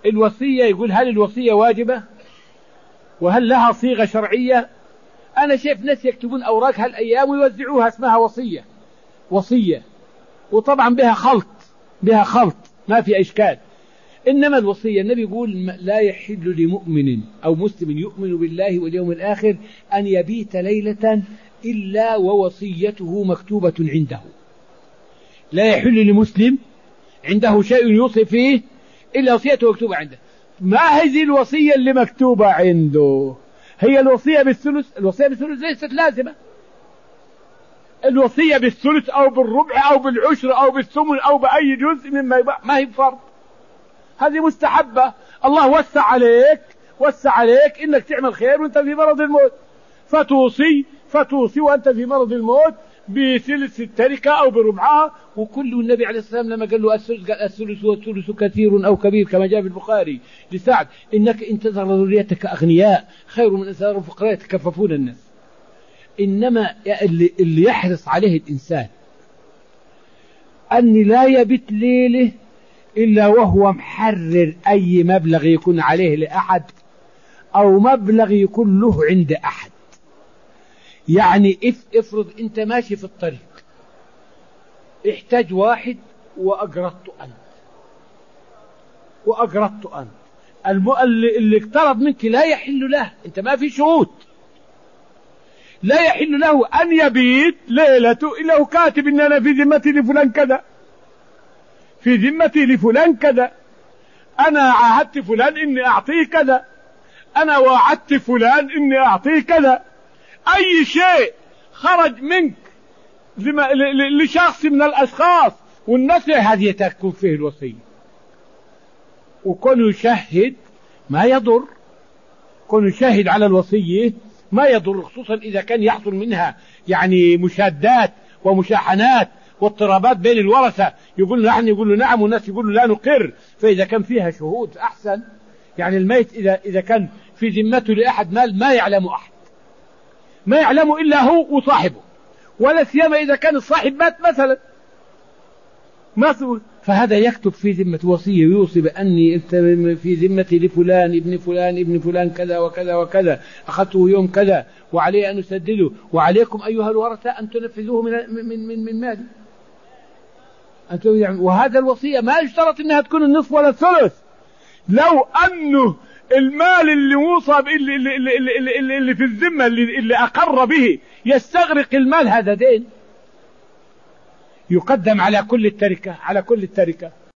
الوصية يقول هل الوصية واجبة وهل لها صيغة شرعية؟ أنا شايف ناس يكتبون أوراق هالأيام ويوزعوها اسمها وصية، وطبعا بها خلط ما في إشكال. إنما الوصية النبي يقول لا يحل لمؤمن أو مسلم يؤمن بالله واليوم الآخر أن يبيت ليلة إلا ووصيته مكتوبة عنده. لا يحل لمسلم عنده شيء يوصي فيه إلا وصيته مكتوبة عنده. ما هذه الوصية اللي مكتوبة عنده؟ هي الوصية بالثلث؟ الوصية بالثلث ليست لازمة. الوصية بالثلث أو بالربع أو بالعشر أو بالثمن أو بأي جزء مما يباع ما هي فرض، هذه مستحبة. الله وسع عليك إنك تعمل خير وأنت في مرض الموت، فتوصي وأنت في مرض الموت بثلث التركة أو بربعها. وكل النبي عليه الصلاة والسلام لما قال له الثلث والثلث كثير أو كبير كما جاء في البخاري لسعد إنك إن تذر ذريتك أغنياء خير من أن تذر فقراء يتكففون الناس. إنما اللي يحرص عليه الإنسان أن لا يبت ليله إلا وهو محرر أي مبلغ يكون عليه لأحد أو مبلغ يكون له عند أحد. يعني افرض أنت ماشي في الطريق احتاج واحد وأقرضت أنت اللي اقترض منك لا يحل له، أنت ما في شروط، لا يحل له أن يبيت ليلته إلا هو كاتب إن أنا في ذمتي لفلان كذا، في ذمتي لفلان كذا، أنا عاهدت فلان إني أعطيه كذا، أنا وعدت فلان إني أعطيه كذا. أي شيء خرج منك لشخص من الأشخاص والناس هذه تكون فيه الوصية. وكون يشهد ما يضر، كون يشهد على الوصية ما يضر، خصوصا إذا كان يحصل منها يعني مشادات ومشاحنات واضطرابات بين الورثة، يقول له نحن يقول له نعم والناس يقول له لا نقر. فإذا كان فيها شهود أحسن. يعني الميت إذا كان في ذمته لأحد مال ما يعلم أحد، ما يعلم إلا هو وصاحبه، ولا سيما إذا كان الصاحب مات مثلا فهذا يكتب في ذمة وصية يوصي بأني في ذمتي لفلان ابن فلان كذا وكذا وكذا، أخذته يوم كذا وعليه أن أسدده، وعليكم أيها الورثة أن تنفذوه من مالي. وهذا الوصية ما يشترط أنها تكون النصف ولا الثلث. لو أنه المال اللي وصى اللي في الذمة اللي أقر به يستغرق المال، هذا دين يقدم على كل التركة